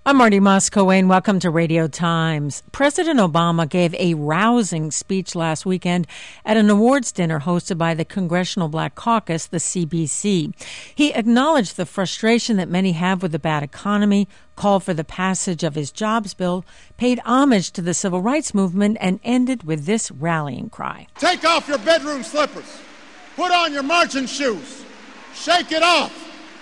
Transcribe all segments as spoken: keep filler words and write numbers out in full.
I'm Marty Moscoe. Welcome to Radio Times. President Obama gave a rousing speech last weekend at an awards dinner hosted by the Congressional Black Caucus, the C B C. He acknowledged the frustration that many have with the bad economy, called for the passage of his jobs bill, paid homage to the civil rights movement, and ended with this rallying cry. Take off your bedroom slippers. Put on your marching shoes. Shake it off.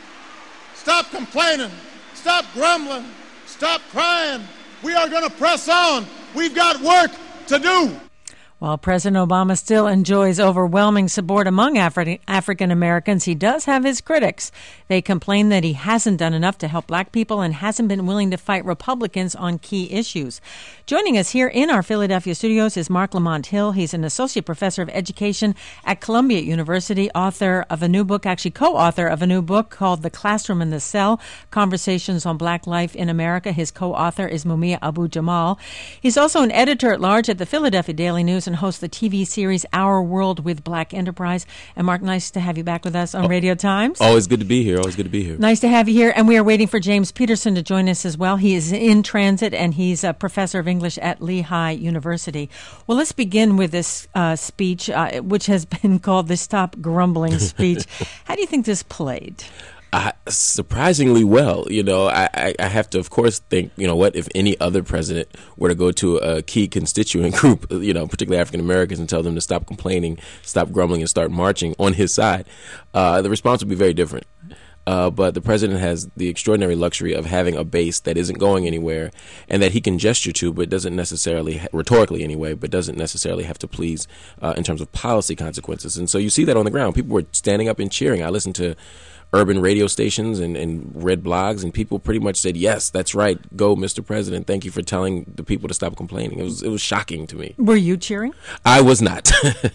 Stop complaining. Stop grumbling. Stop crying. We are going to press on. We've got work to do. While President Obama still enjoys overwhelming support among Afri- African Americans, he does have his critics. They complain that he hasn't done enough to help black people and hasn't been willing to fight Republicans on key issues. Joining us here in our Philadelphia studios is Marc Lamont Hill. He's an associate professor of education at Columbia University, author of a new book, actually co-author of a new book called The Classroom and the Cell, Conversations on Black Life in America. His co-author is Mumia Abu-Jamal. He's also an editor-at-large at the Philadelphia Daily News and hosts the T V series Our World with Black Enterprise. And Mark, nice to have you back with us on oh, Radio Times. Always good to be here. Always good to be here. Nice to have you here. And we are waiting for James Peterson to join us as well. He is in transit, and he's a professor of English at Lehigh University. Well, let's begin with this uh, speech, uh, which has been called the Stop Grumbling speech. How do you think this played? Uh, surprisingly well. You know, I, I, I have to, of course, think, you know, what if any other president were to go to a key constituent group, you know, particularly African Americans, and tell them to stop complaining, stop grumbling, and start marching on his side, uh, the response would be very different. Uh, but the president has the extraordinary luxury of having a base that isn't going anywhere and that he can gesture to, but doesn't necessarily, rhetorically anyway, but doesn't necessarily have to please uh, in terms of policy consequences. And so you see that on the ground. People were standing up and cheering. I listened to urban radio stations and, and read blogs, and people pretty much said, yes, that's right. Go, Mister President. Thank you for telling the people to stop complaining. It was it was shocking to me. Were you cheering? I was not.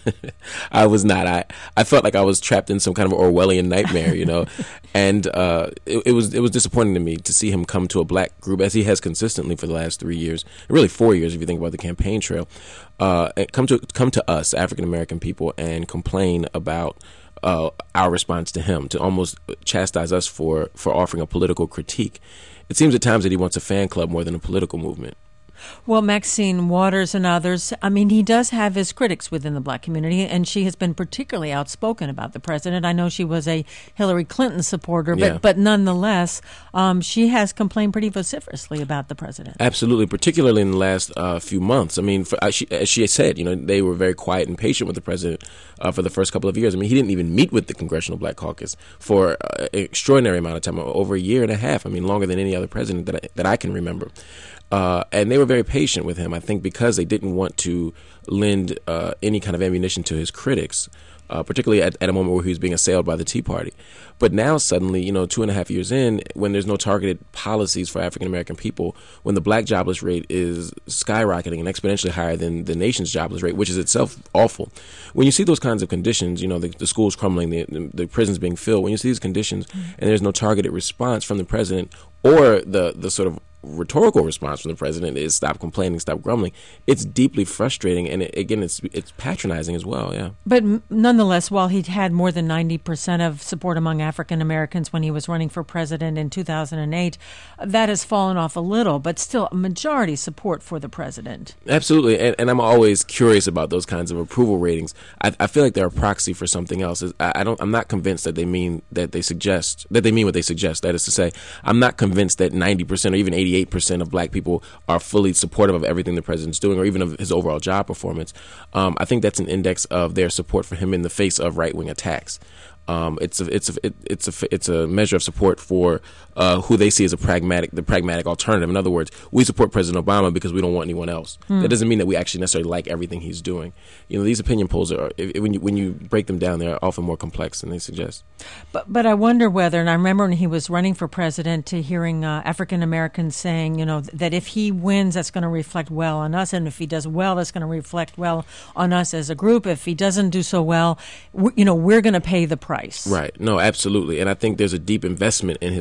I was not. I, I felt like I was trapped in some kind of Orwellian nightmare, you know, and uh, it, it was it was disappointing to me to see him come to a black group, as he has consistently for the last three years, really four years if you think about the campaign trail, uh, come to come to us, African American people, and complain about Uh, our response to him, to almost chastise us for, for offering a political critique. It seems at times that he wants a fan club more than a political movement. Well, Maxine Waters and others, I mean, he does have his critics within the black community, and she has been particularly outspoken about the president. I know she was a Hillary Clinton supporter, but, yeah. but nonetheless, um, she has complained pretty vociferously about the president. Absolutely, particularly in the last uh, few months. I mean, for, uh, she, as she said, you know, they were very quiet and patient with the president uh, for the first couple of years. I mean, he didn't even meet with the Congressional Black Caucus for uh, an extraordinary amount of time, over a year and a half. I mean, longer than any other president that I, that I can remember. Uh, and they were very patient with him, I think, because they didn't want to lend uh, any kind of ammunition to his critics, uh, particularly at, at a moment where he was being assailed by the Tea Party. But now suddenly, you know, two and a half years in, when there's no targeted policies for African-American people, when the black jobless rate is skyrocketing and exponentially higher than the nation's jobless rate, which is itself awful. When you see those kinds of conditions, you know, the, the schools crumbling, the, the, the prisons being filled, when you see these conditions mm-hmm. and there's no targeted response from the president or the, the sort of rhetorical response from the president is stop complaining, stop grumbling, it's deeply frustrating, and it, again, it's it's patronizing as well. Yeah. But m- nonetheless, while he had more than ninety percent of support among African Americans when he was running for president in two thousand eight, that has fallen off a little, but still a majority support for the president. Absolutely, and, and I'm always curious about those kinds of approval ratings. I, I feel like they're a proxy for something else. I, I don't. I'm not convinced that they mean that they suggest that they mean what they suggest. That is to say, I'm not convinced that ninety percent or even eighty eighty-eight percent of black people are fully supportive of everything the president's doing, or even of his overall job performance. Um, I think that's an index of their support for him in the face of right-wing attacks. Um, it's a it's a it, it's a it's a measure of support for uh, who they see as a pragmatic the pragmatic alternative. In other words, we support President Obama because we don't want anyone else. Hmm. That doesn't mean that we actually necessarily like everything he's doing. You know, these opinion polls are if, when you when you break them down, they're often more complex than they suggest. But but I wonder whether, and I remember when he was running for president, to hearing uh, African Americans saying, you know, that if he wins, that's going to reflect well on us, and if he does well, that's going to reflect well on us as a group. If he doesn't do so well, we, you know, we're going to pay the price. Right. No, absolutely. And I think there's a deep investment in his presidency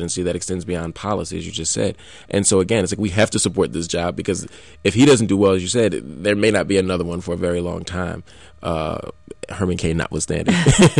presidency that extends beyond policy, as you just said. And so, again, it's like we have to support this job because if he doesn't do well, as you said, there may not be another one for a very long time. Uh, Herman Cain notwithstanding.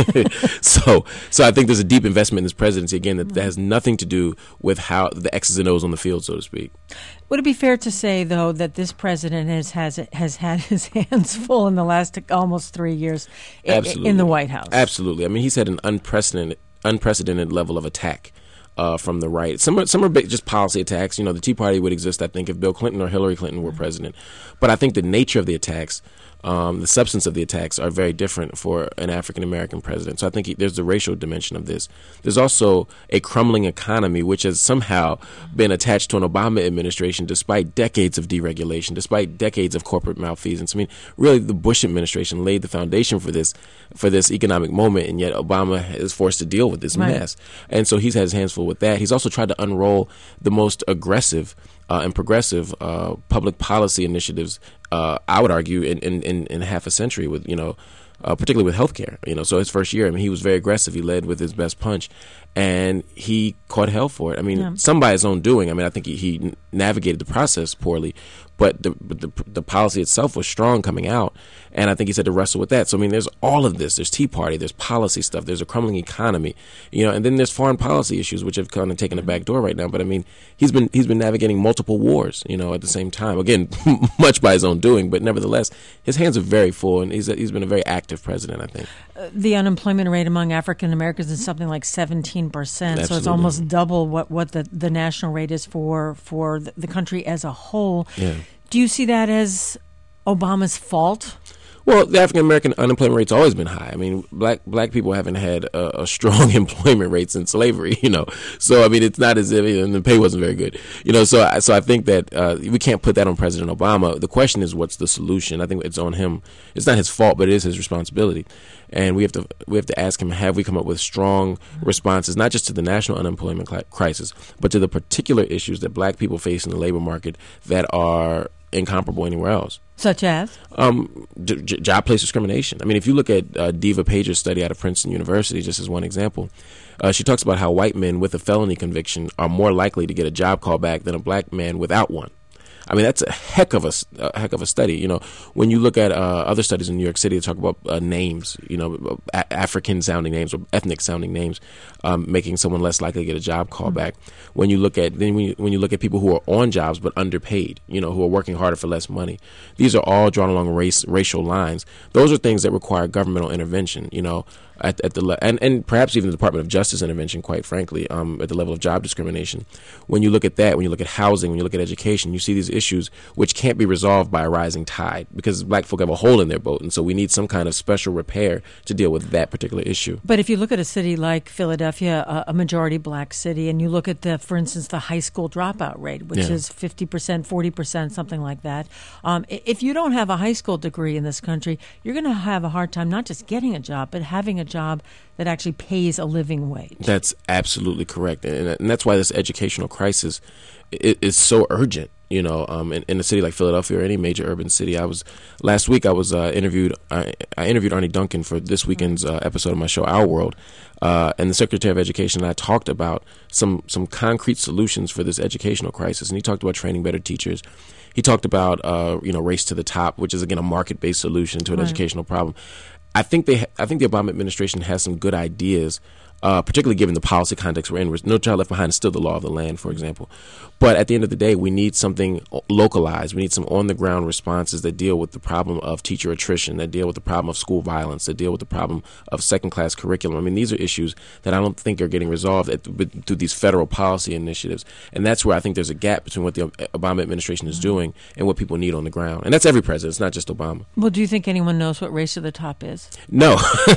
so so I think there's a deep investment in this presidency, again, that, that has nothing to do with how the X's and O's on the field, so to speak. Would it be fair to say, though, that this president has has, has had his hands full in the last almost three years in, in the White House? Absolutely. I mean, he's had an unprecedented unprecedented level of attack uh, from the right. Some are, some are just policy attacks. You know, the Tea Party would exist, I think, if Bill Clinton or Hillary Clinton were president. But I think the nature of the attacks, Um, the substance of the attacks are very different for an African-American president. So I think he, there's the racial dimension of this. There's also a crumbling economy, which has somehow been attached to an Obama administration despite decades of deregulation, despite decades of corporate malfeasance. I mean, really, the Bush administration laid the foundation for this for this economic moment, and yet Obama is forced to deal with this right. mess. And so he's had his hands full with that. He's also tried to unroll the most aggressive Uh, and progressive uh, public policy initiatives, uh, I would argue, in, in, in, in half a century, with you know, uh, particularly with healthcare. You know, so his first year, I mean, he was very aggressive. He led with his best punch, and he caught hell for it. I mean, yeah. some by his own doing. I mean, I think he, he navigated the process poorly, but the, the the policy itself was strong coming out, and I think he's had to wrestle with that. So I mean, there's all of this. There's Tea Party. There's policy stuff. There's a crumbling economy, you know, and then there's foreign policy issues which have kind of taken a back door right now. But I mean, he's been he's been navigating multiple wars, you know, at the same time. Again, much by his own doing, but nevertheless, his hands are very full, and he's he's been a very active president, I think. Uh, the unemployment rate among African Americans is something like seventeen percent, so it's almost double what what the, the national rate is for for the country as a whole. Yeah. Do you see that as Obama's fault? Well, the African American unemployment rate's always been high. I mean, black black people haven't had a, a strong employment rate since slavery, you know. So I mean, it's not as if you know, the pay wasn't very good, you know. So so I think that uh, we can't put that on President Obama. The question is, what's the solution? I think it's on him. It's not his fault, but it is his responsibility, and we have to we have to ask him: have we come up with strong responses, not just to the national unemployment crisis, but to the particular issues that black people face in the labor market that are incomparable anywhere else? Such as? Um, j- j- job place discrimination. I mean, if you look at uh, Diva Pager's study out of Princeton University, just as one example, uh, she talks about how white men with a felony conviction are more likely to get a job call back than a black man without one. I mean, that's a heck of a, a heck of a study. You know, when you look at uh, other studies in New York City that talk about uh, names, you know, a- African-sounding names or ethnic-sounding names, um, making someone less likely to get a job call back. Mm-hmm. When you look at then when you, when you look at people who are on jobs but underpaid, you know, who are working harder for less money, these are all drawn along race racial lines. Those are things that require governmental intervention. You know. At, at the le- and, and perhaps even the Department of Justice intervention, quite frankly, um, at the level of job discrimination. When you look at that, when you look at housing, when you look at education, you see these issues which can't be resolved by a rising tide because black folk have a hole in their boat, and so we need some kind of special repair to deal with that particular issue. But if you look at a city like Philadelphia, a, a majority black city, and you look at the, for instance, the high school dropout rate, which yeah. is fifty percent, forty percent, something like that. Um, if you don't have a high school degree in this country, you're going to have a hard time not just getting a job, but having a job that actually pays a living wage. That's absolutely correct. And, and that's why this educational crisis is, is so urgent. You know, um, in, in a city like Philadelphia or any major urban city. I was last week. I was uh, interviewed. I, I interviewed Arnie Duncan for this weekend's uh, episode of my show, Our World, uh, and the Secretary of Education and I talked about some some concrete solutions for this educational crisis. And he talked about training better teachers. He talked about uh, you know, race to the top, which is again a market-based solution to an right. educational problem. I think they. Ha- I think the Obama administration has some good ideas, uh, particularly given the policy context we're in. No Child Left Behind is still the law of the land, for example. But at the end of the day, we need something localized. We need some on-the-ground responses that deal with the problem of teacher attrition, that deal with the problem of school violence, that deal with the problem of second-class curriculum. I mean, these are issues that I don't think are getting resolved at, through these federal policy initiatives. And that's where I think there's a gap between what the Obama administration is doing and what people need on the ground. And that's every president. It's not just Obama. Well, do you think anyone knows what race to the top is? No.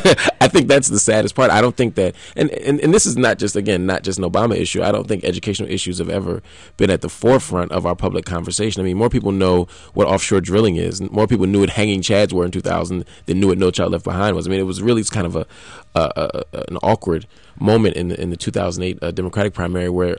I think that's the saddest part. I don't think that, and, and, and this is not just, again, not just an Obama issue. I don't think educational issues have ever been at the forefront of our public conversation. I mean, more people know what offshore drilling is. More people knew what hanging chads were in two thousand than knew what No Child Left Behind was. I mean, it was really kind of a, a, a an awkward moment in the, in the two thousand eight uh, Democratic primary where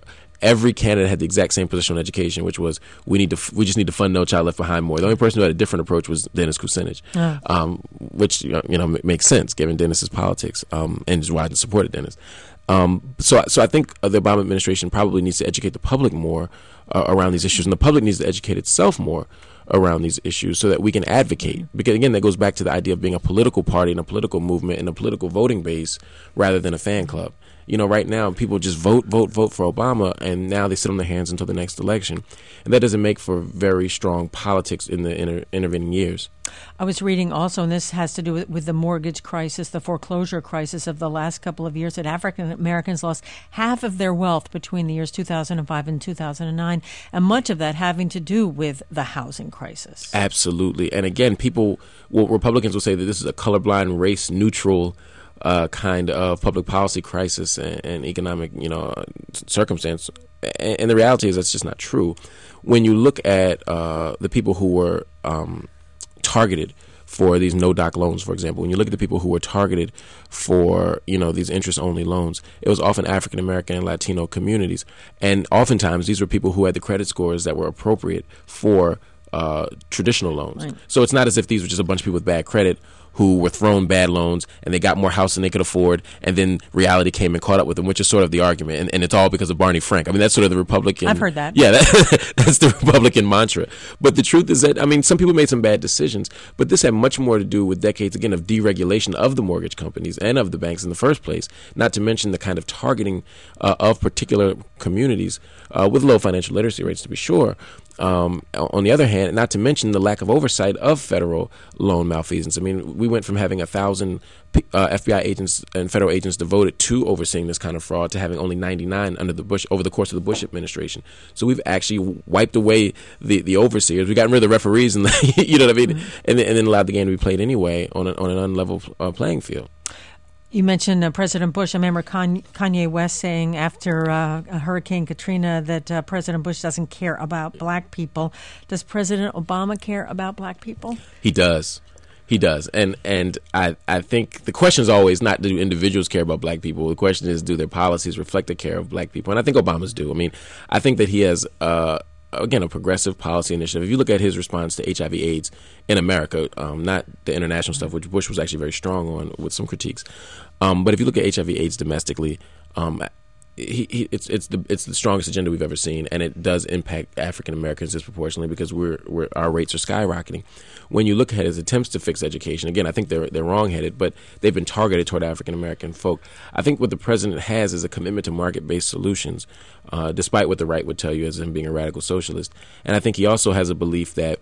every candidate had the exact same position on education, which was we need to f- we just need to fund No Child Left Behind more. The only person who had a different approach was Dennis Kucinich, uh. um, which you know m- makes sense given Dennis's politics um, and is why I supported Dennis. Um, so, so I think the Obama administration probably needs to educate the public more uh, around these issues, and the public needs to educate itself more around these issues so that we can advocate. Because again, that goes back to the idea of being a political party and a political movement and a political voting base rather than a fan club. You know, right now people just vote, vote, vote for Obama, and now they sit on their hands until the next election. And that doesn't make for very strong politics in the inter- intervening years. I was reading also, and this has to do with, with the mortgage crisis, the foreclosure crisis of the last couple of years, that African Americans lost half of their wealth between the years two thousand five and two thousand nine, and much of that having to do with the housing crisis. Absolutely. And again, people, well, Republicans will say that this is a colorblind, race-neutral uh, kind of public policy crisis and, and economic, you know, circumstance. And, and the reality is that's just not true. When you look at uh, the people who were um, targeted for these no-doc loans, for example, when you look at the people who were targeted for, you know, these interest-only loans, it was often African-American and Latino communities. And oftentimes these were people who had the credit scores that were appropriate for uh, traditional loans. Right. So it's not as if these were just a bunch of people with bad credit who were thrown bad loans and they got more house than they could afford, and then reality came and caught up with them, which is sort of the argument. And, and it's all because of Barney Frank. I mean, that's sort of the Republican. I've heard that. Yeah, that, that's the Republican mantra. But the truth is that, I mean, some people made some bad decisions, but this had much more to do with decades, again, of deregulation of the mortgage companies and of the banks in the first place, not to mention the kind of targeting uh, of particular communities uh, with low financial literacy rates, to be sure. Um, on the other hand, not to mention the lack of oversight of federal loan malfeasance. I mean, we went from having a thousand uh, F B I agents and federal agents devoted to overseeing this kind of fraud to having only ninety-nine under the Bush over the course of the Bush administration. So we've actually wiped away the, the overseers. We've gotten rid of the referees, and the, you know what I mean, mm-hmm. and, and then allowed the game to be played anyway on, a, on an unlevel uh, playing field. You mentioned uh, President Bush. I remember Kanye West saying after uh, Hurricane Katrina that uh, President Bush doesn't care about black people. Does President Obama care about black people? He does. He does. And and I, I think the question is always not do individuals care about black people. The question is, do their policies reflect the care of black people? And I think Obama's do. I mean, I think that he has uh, again, a progressive policy initiative. If you look at his response to H I V AIDS in America, um, not the international stuff, which Bush was actually very strong on with some critiques. Um, but if you look at H I V AIDS domestically, um, he, he, it's it's the it's the strongest agenda we've ever seen, and it does impact African Americans disproportionately because we're, we're our rates are skyrocketing. When you look at his attempts to fix education, again, I think they're they're wrong-headed, but they've been targeted toward African American folk. I think what the president has is a commitment to market-based solutions, uh, despite what the right would tell you as him being a radical socialist. And I think he also has a belief that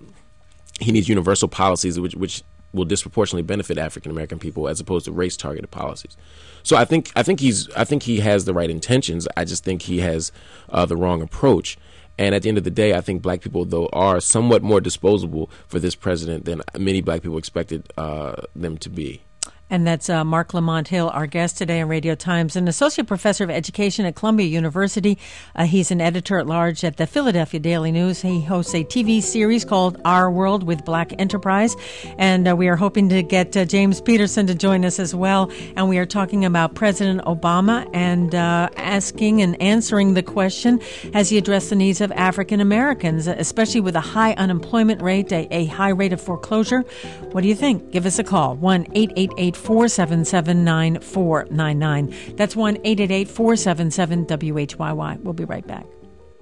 he needs universal policies which which will disproportionately benefit African American people as opposed to race-targeted policies. So I think I think he's I think he has the right intentions. I just think he has uh, the wrong approach. And at the end of the day, I think black people, though, are somewhat more disposable for this president than many black people expected uh, them to be. And that's uh, Marc Lamont Hill, our guest today on Radio Times, an associate professor of education at Columbia University. Uh, he's an editor-at-large at the Philadelphia Daily News. He hosts a T V series called Our World with Black Enterprise. And uh, we are hoping to get uh, James Peterson to join us as well. And we are talking about President Obama and uh, asking and answering the question, has he addressed the needs of African Americans, especially with a high unemployment rate, a, a high rate of foreclosure? What do you think? Give us a call, one eight eight eight four seven seven nine four nine nine. That's one eight eight eight four seven seven W H Y Y. We'll be right back.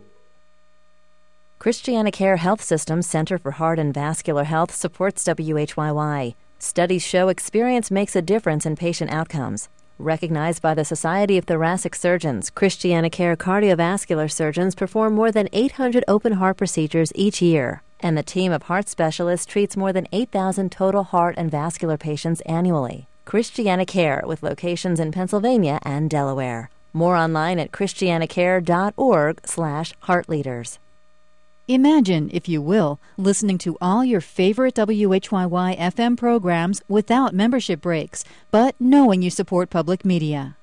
ChristianaCare Health System Center for Heart and Vascular Health supports W H Y Y. Studies show experience makes a difference in patient outcomes. Recognized by the Society of Thoracic Surgeons, ChristianaCare cardiovascular surgeons perform more than eight hundred open heart procedures each year. And the team of heart specialists treats more than eight thousand total heart and vascular patients annually. ChristianaCare, with locations in Pennsylvania and Delaware. More online at christianacare.org slash heartleaders. Imagine, if you will, listening to all your favorite W H Y Y F M programs without membership breaks, but knowing you support public media.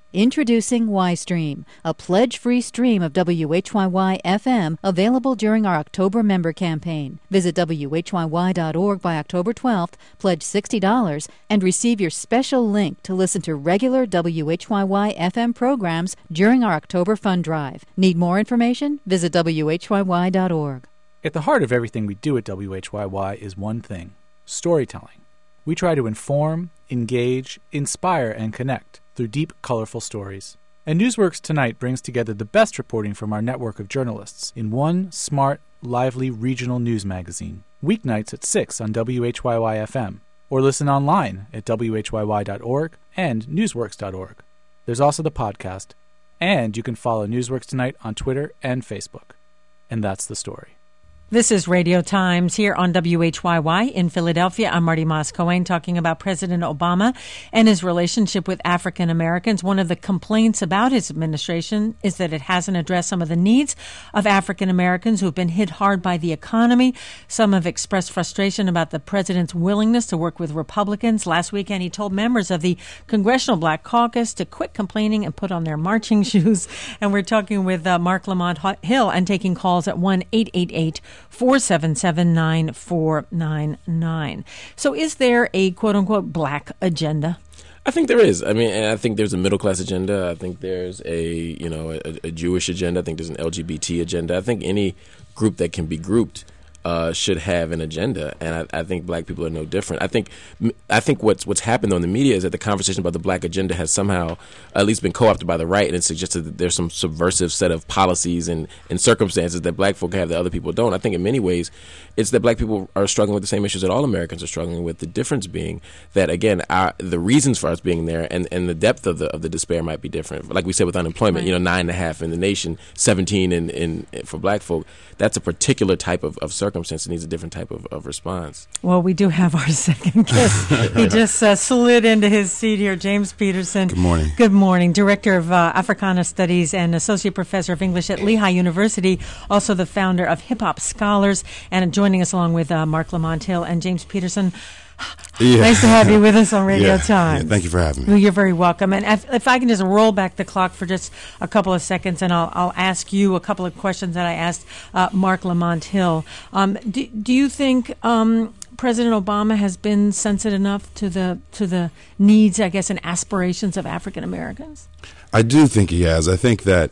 Introducing YStream, a pledge-free stream of W H Y Y F M available during our October member campaign. Visit W H Y Y dot org by October twelfth, pledge sixty dollars, and receive your special link to listen to regular W H Y Y F M programs during our October fund drive. Need more information? Visit W H Y Y dot org. At the heart of everything we do at W H Y Y is one thing: storytelling. We try to inform, engage, inspire, and connect through deep, colorful stories. And Newsworks Tonight brings together the best reporting from our network of journalists in one smart, lively regional news magazine. Weeknights at six on W H Y Y F M, or listen online at W H Y Y dot org and Newsworks dot org. There's also the podcast, and you can follow Newsworks Tonight on Twitter and Facebook. And that's the story. This is Radio Times here on W H Y Y in Philadelphia. I'm Marty Moss-Cohen talking about President Obama and his relationship with African Americans. One of the complaints about his administration is that it hasn't addressed some of the needs of African Americans who have been hit hard by the economy. Some have expressed frustration about the president's willingness to work with Republicans. Last weekend, he told members of the Congressional Black Caucus to quit complaining and put on their marching shoes. And we're talking with uh, Marc Lamont Hill and taking calls at one eight eight eight four seven seven nine four nine nine. So is there a quote-unquote black agenda? I think there is. I mean, and I think there's a middle-class agenda. I think there's a, you know, a, a Jewish agenda. I think there's an L G B T agenda. I think any group that can be grouped Uh, should have an agenda, and I, I think black people are no different. I think I think what's what's happened on the media is that the conversation about the black agenda has somehow at least been co-opted by the right, and it suggested that there's some subversive set of policies and, and circumstances that black folk have that other people don't. I think in many ways it's that black people are struggling with the same issues that all Americans are struggling with, the difference being that, again, our, the reasons for us being there and, and the depth of the of the despair might be different. Like we said with unemployment, right. you know, nine and a half in the nation, seventeen in, in, in for black folk. That's a particular type of, of circumstance. It needs a different type of, of response. Well, we do have our second guest. He just uh, slid into his seat here. James Peterson. Good morning. Good morning. Director of uh, Africana Studies and Associate Professor of English at Lehigh University. Also the founder of Hip Hop Scholars. And joining us along with uh, Marc Lamont Hill and James Peterson. Yeah. Nice to have you with us on Radio yeah. Times. Yeah, thank you for having me. Well, you're very welcome. And if, if I can just roll back the clock for just a couple of seconds, and I'll, I'll ask you a couple of questions that I asked uh, Marc Lamont Hill. Um, do, do you think um, President Obama has been sensitive enough to the to the needs, I guess, and aspirations of African Americans? I do think he has. I think that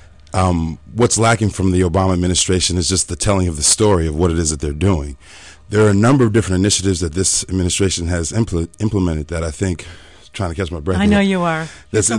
um, what's lacking from the Obama administration is just the telling of the story of what it is that they're doing. There are a number of different initiatives that this administration has impl- implemented that I think, trying to catch my breath. I here, know you are. That's,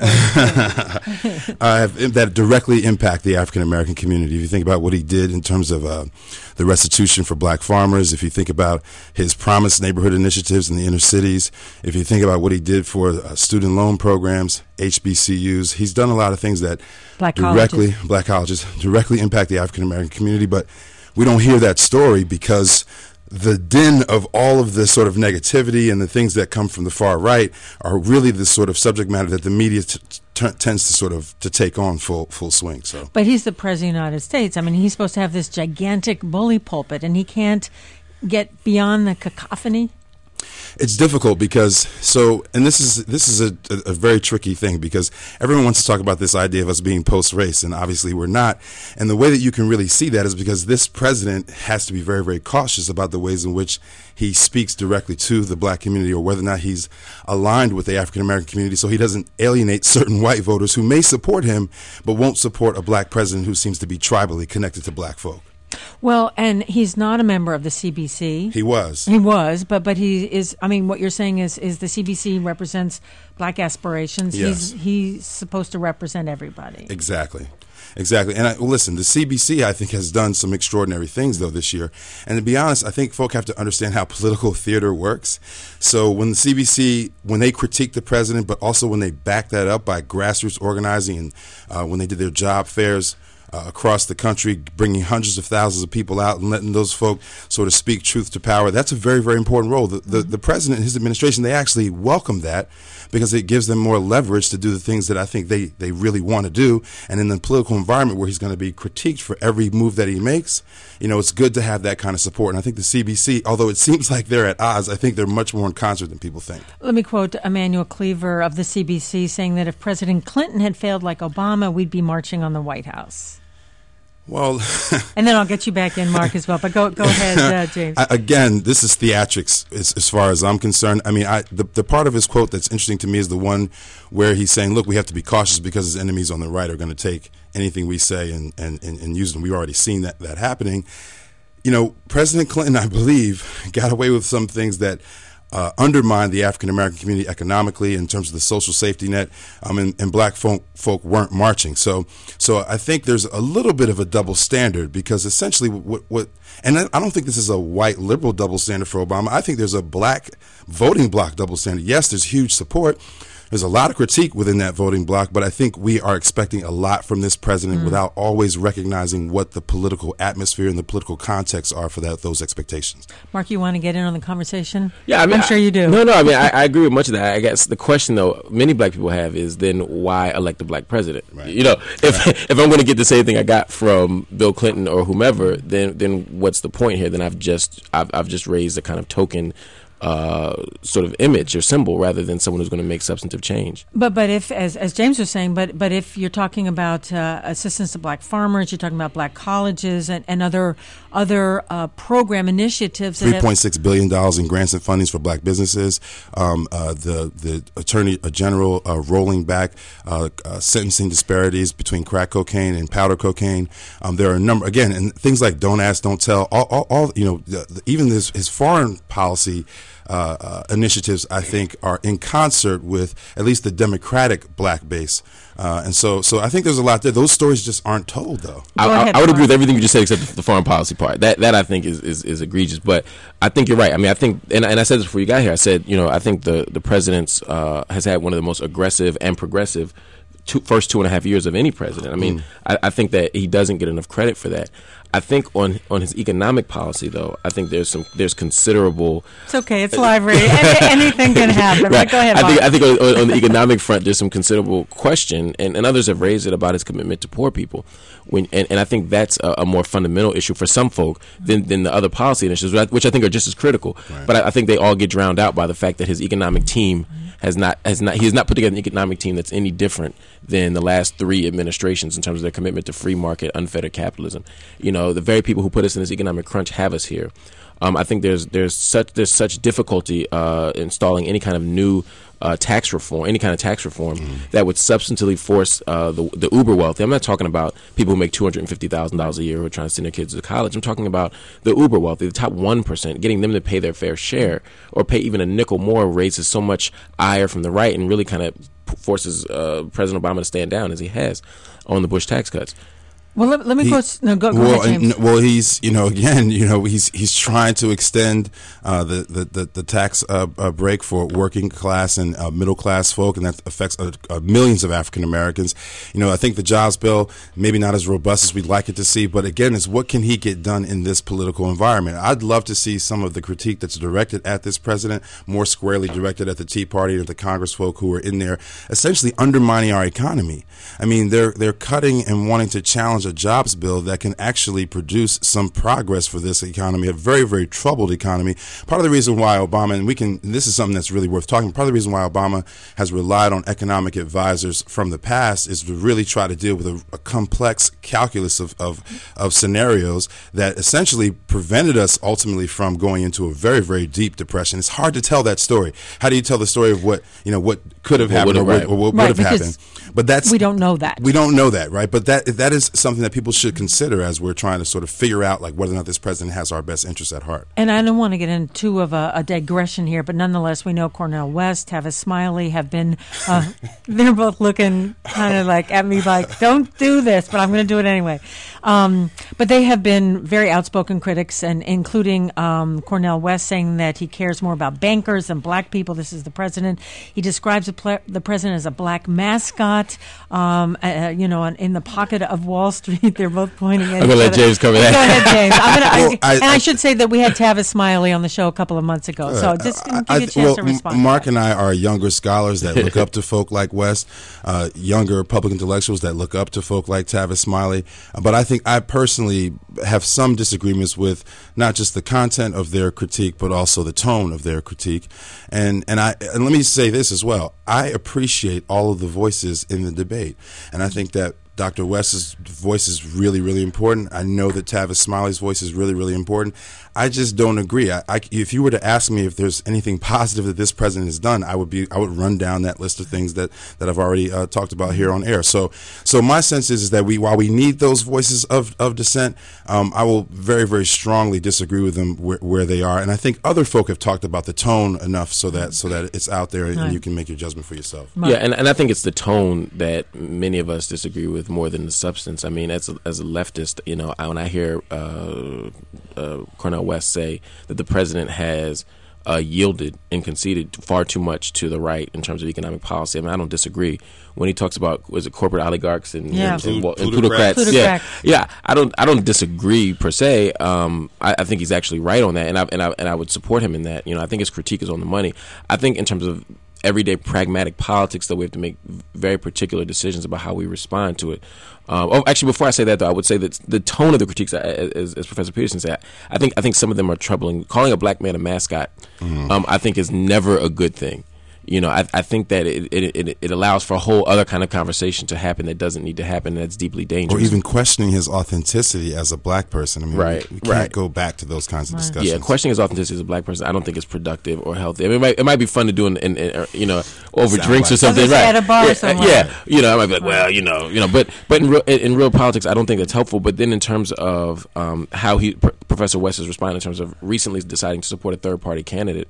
that, uh, that directly impact the African American community. If you think about what he did in terms of uh, the restitution for black farmers, if you think about his promised neighborhood initiatives in the inner cities, if you think about what he did for uh, student loan programs, H B C Us, he's done a lot of things that black directly, colleges. black colleges, directly impact the African American community. But we don't hear that story because the din of all of the sort of negativity and the things that come from the far right are really the sort of subject matter that the media t- t- tends to sort of to take on full full swing. So, but he's the president of the United States. I mean, he's supposed to have this gigantic bully pulpit, and he can't get beyond the cacophony. It's difficult because so, and this is this is a, a, a very tricky thing because everyone wants to talk about this idea of us being post-race, and obviously we're not. And the way that you can really see that is because this president has to be very, very cautious about the ways in which he speaks directly to the black community or whether or not he's aligned with the African American community, so he doesn't alienate certain white voters who may support him but won't support a black president who seems to be tribally connected to black folk. Well, and he's not a member of the C B C. He was. He was, but but he is. I mean, what you're saying is is the C B C represents black aspirations. Yes. He's he's supposed to represent everybody. Exactly. Exactly. And I, well, listen, the C B C, I think, has done some extraordinary things, though, this year. And to be honest, I think folk have to understand how political theater works. So when the C B C, when they critique the president, but also when they back that up by grassroots organizing and uh, when they did their job fairs, uh, across the country, bringing hundreds of thousands of people out and letting those folk sort of speak truth to power. That's a very, very important role. The, the, the president and his administration, they actually welcome that because it gives them more leverage to do the things that I think they, they really want to do. And in the political environment where he's going to be critiqued for every move that he makes, you know, it's good to have that kind of support. And I think the C B C, although it seems like they're at odds, I think they're much more in concert than people think. Let me quote Emmanuel Cleaver of the C B C saying that if President Clinton had failed like Obama, we'd be marching on the White House. Well, and then I'll get you back in, Mark, as well. But go go ahead, uh, James. Again, this is theatrics as, as far as I'm concerned. I mean, I, the, the part of his quote that's interesting to me is the one where he's saying, look, we have to be cautious because his enemies on the right are going to take anything we say and, and, and, and use it. And we've already seen that, that happening. You know, President Clinton, I believe, got away with some things that Uh, undermined the African American community economically in terms of the social safety net, um, and, and black folk, folk weren't marching. So, so I think there's a little bit of a double standard because essentially what, what and I don't think this is a white liberal double standard for Obama. I think there's a black voting bloc double standard. Yes, there's huge support. There's a lot of critique within that voting bloc, but I think we are expecting a lot from this president mm. without always recognizing what the political atmosphere and the political context are for that, those expectations. Mark, you want to get in on the conversation? Yeah, I mean, I'm sure you do. No, no, I mean, I, I agree with much of that. I guess the question, though, many black people have is then why elect a black president? Right. You know, if right. if I'm going to get the same thing I got from Bill Clinton or whomever, then then what's the point here? Then I've just I've, I've just raised a kind of token Uh, sort of image or symbol rather than someone who's going to make substantive change. But but if, as as James was saying, but but if you're talking about uh, assistance to black farmers, you're talking about black colleges and, and other other uh, program initiatives. three point six billion dollars in grants and fundings for black businesses. Um, uh, the the Attorney General uh, rolling back uh, uh, sentencing disparities between crack cocaine and powder cocaine. Um, there are a number again, and things like don't ask, don't tell. All, all, all you know, the, the, even this his foreign policy. Uh, uh, initiatives, I think, are in concert with at least the Democratic black base. Uh, and so so I think there's a lot there. Those stories just aren't told, though. I, I, I would agree with everything you just said except the foreign policy part. That that I think is, is, is egregious. But I think you're right. I mean, I think, and, and I said this before you got here, I said, you know, I think the, the president's uh, has had one of the most aggressive and progressive two, first two and a half years of any president. I mean, mm. I, I think that he doesn't get enough credit for that. I think on on his economic policy, though, I think there's some there's considerable. It's okay. It's live radio. Any, anything can happen. Right. Go ahead, I Bob. think I think on, on the economic front, there's some considerable question, and, and others have raised it about his commitment to poor people. When and, and I think that's a, a more fundamental issue for some folk than than the other policy initiatives, which I think are just as critical. Right. But I, I think they all get drowned out by the fact that his economic team has not has not he has not put together an economic team that's any different than the last three administrations in terms of their commitment to free market, unfettered capitalism. You know, the very people who put us in this economic crunch have us here. Um, I think there's there's such there's such difficulty uh, installing any kind of new uh, tax reform, any kind of tax reform mm. that would substantively force uh, the the uber wealthy. I'm not talking about people who make two hundred fifty thousand dollars a year who are trying to send their kids to college. I'm talking about the uber wealthy, the top one percent, getting them to pay their fair share or pay even a nickel more raises so much ire from the right and really kind of forces uh, President Obama to stand down as he has on the Bush tax cuts. Well, let, let me he, go. No, go, go well, ahead, James. Well, he's you know again you know he's he's trying to extend uh, the, the the the tax uh, uh, break for working class and uh, middle class folk, and that affects uh, uh, millions of African Americans. You know, I think the jobs bill maybe not as robust as we'd like it to see, but again, is what can he get done in this political environment? I'd love to see some of the critique that's directed at this president more squarely directed at the Tea Party and at the Congress folk who are in there, essentially undermining our economy. I mean, they're they're cutting and wanting to challenge a jobs bill that can actually produce some progress for this economy, a very, very troubled economy. Part of the reason why Obama, and we can, and this is something that's really worth talking, part of the reason why Obama has relied on economic advisors from the past is to really try to deal with a, a complex calculus of, of, of scenarios that essentially prevented us ultimately from going into a very, very deep depression. It's hard to tell that story. How do you tell the story of what, you know, what could have happened or what, or what right, would have happened? But that's, we don't know that. We don't know that, right? But that that is something that people should consider as we're trying to sort of figure out like whether or not this president has our best interests at heart. And I don't want to get into too of a, a digression here, but nonetheless, we know Cornel West, Tavis Smiley have been, uh, they're both looking kind of like at me like, don't do this, but I'm going to do it anyway. Um, but they have been very outspoken critics, and including um, Cornel West saying that he cares more about bankers than black people. This is the president. He describes the, ple- the president as a black mascot, um, uh, you know, in the pocket of Wall Street. They're both pointing at I'm each gonna let other. James cover that. Go ahead, James. I'm gonna, Well, I, I- and I, I- should say that we had Tavis Smiley on the show a couple of months ago, so just give you a I- chance well, to respond. M- Mark to and I are younger scholars that look up to folk like West, uh, younger public intellectuals that look up to folk like Tavis Smiley. But I think I personally have some disagreements with not just the content of their critique, but also the tone of their critique. And and I and let me say this as well. I appreciate all of the voices in the debate, and I think that Doctor West's voice is really, really important. I know that Tavis Smiley's voice is really, really important. I just don't agree. I, I, if you were to ask me if there's anything positive that this president has done, I would be, I would run down that list of things that, that I've already uh, talked about here on air. So, so my sense is, is that we, while we need those voices of, of dissent, um, I will very, very strongly disagree with them where, where they are. And I think other folk have talked about the tone enough so that, so that it's out there and Right. you can make your judgment for yourself. Yeah, and, and I think it's the tone that many of us disagree with more than the substance. I mean, as a, as a leftist, you know, I, when I hear uh, uh, Cornel West say that the president has uh, yielded and conceded far too much to the right in terms of economic policy, I mean, I don't disagree. When he talks about, was it corporate oligarchs and, Yeah. and, and, and Plutocrats. plutocrats, yeah, Plutocrats. yeah, I don't, I don't disagree per se. Um, I, I think he's actually right on that, and I and I and I would support him in that. You know, I think his critique is on the money. I think in terms of everyday pragmatic politics, that we have to make very particular decisions about how we respond to it. Um, oh, actually, before I say that, though, I would say that the tone of the critiques, as, as Professor Peterson said, I think I think some of them are troubling. Calling a black man a mascot, mm-hmm. um, I think, is never a good thing. You know, I, I think that it, it it it allows for a whole other kind of conversation to happen that doesn't need to happen. And that's deeply dangerous. Or even questioning his authenticity as a black person. I mean, Right, we, we can't right. go back to those kinds of Right. discussions. Yeah, questioning his authenticity as a black person, I don't think it's productive or healthy. I mean, it might, it might be fun to do, in, in, in you know, over Sound drinks like- or something, I was gonna say right? at a bar yeah, somewhere. yeah, you know, I might be like, well, you know, you know, but but in real in, in real politics, I don't think that's helpful. But then in terms of um, how he, P- Professor West has responded in terms of recently deciding to support a third party candidate.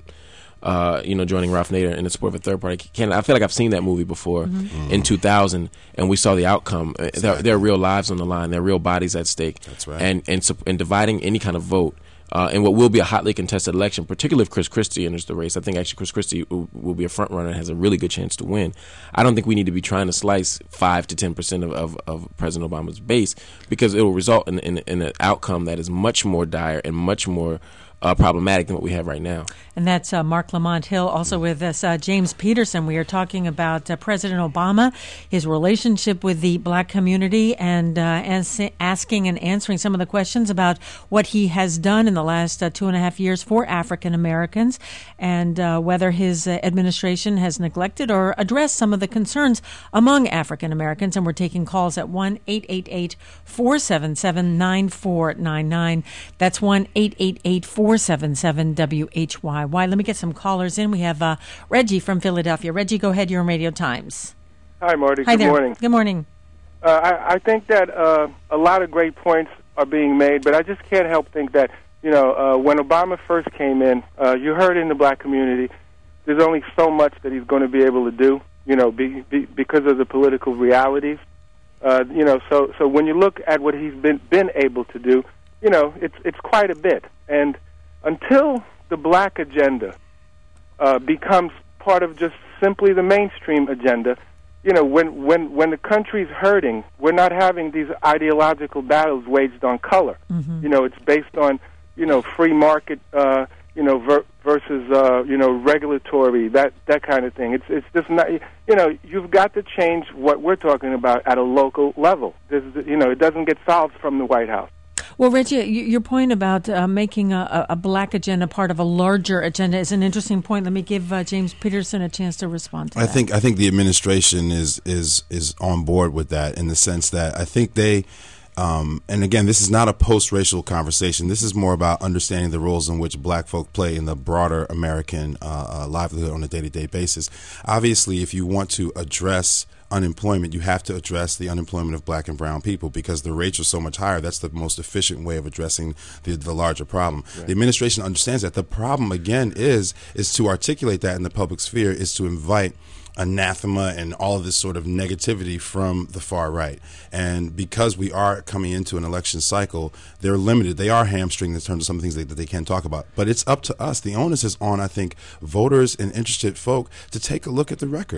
Uh, you know, joining Ralph Nader in the support of a third party candidate. I feel like I've seen that movie before Mm-hmm. in two thousand, and we saw the outcome. Uh, There, there are real lives on the line. There are real bodies at stake. That's right. And and, sup- and dividing any kind of vote uh, in what will be a hotly contested election, particularly if Chris Christie enters the race. I think actually Chris Christie will, will be a front runner and has a really good chance to win. I don't think we need to be trying to slice five to ten percent of, of, of President Obama's base, because it will result in, in, in an outcome that is much more dire and much more Uh, problematic than what we have right now. And that's uh, Mark Lamont Hill. Also with us, uh, James Peterson. We are talking about uh, President Obama, his relationship with the black community, and uh, as- asking and answering some of the questions about what he has done in the last uh, two and a half years for African Americans, and uh, whether his uh, administration has neglected or addressed some of the concerns among African Americans. And we're taking calls at one eight eight eight, four seven seven, nine four nine nine. That's one eight eight eight, four seven seven, W H Y Y. Let me get some callers in. We have uh, Reggie from Philadelphia. Reggie, go ahead. You're on Radio Times. Hi, Marty. Hi Good there. morning. Good morning. Uh, I, I think that uh, a lot of great points are being made, but I just can't help think that, you know, uh, when Obama first came in, uh, you heard in the black community, there's only so much that he's going to be able to do, you know, be, be, because of the political realities. Uh, you know, so so when you look at what he's been been able to do, you know, it's it's quite a bit. And until the black agenda uh, becomes part of just simply the mainstream agenda, you know, when, when, when the country's hurting, we're not having these ideological battles waged on color. Mm-hmm. You know, it's based on, you know, free market, uh, you know, ver- versus, uh, you know, regulatory, that, that kind of thing. It's, it's just not, you know, you've got to change what we're talking about at a local level. This is, you know, it doesn't get solved from the White House. Well, Reggie, your point about uh, making a, a black agenda part of a larger agenda is an interesting point. Let me give uh, James Peterson a chance to respond to I that. think I think the administration is is is on board with that, in the sense that I think they, um, and again, this is not a post-racial conversation. This is more about understanding the roles in which black folk play in the broader American uh, uh, livelihood on a day-to-day basis. Obviously, if you want to address unemployment, you have to address the unemployment of black and brown people, because the rates are so much higher. That's the most efficient way of addressing the, the larger problem. Right. The administration understands that. The problem, again, is is to articulate that in the public sphere, is to invite anathema and all of this sort of negativity from the far right. And because we are coming into an election cycle, they're limited. They are hamstringed in terms of some things that, that they can't talk about. But it's up to us. The onus is on, I think, voters and interested folk to take a look at the record.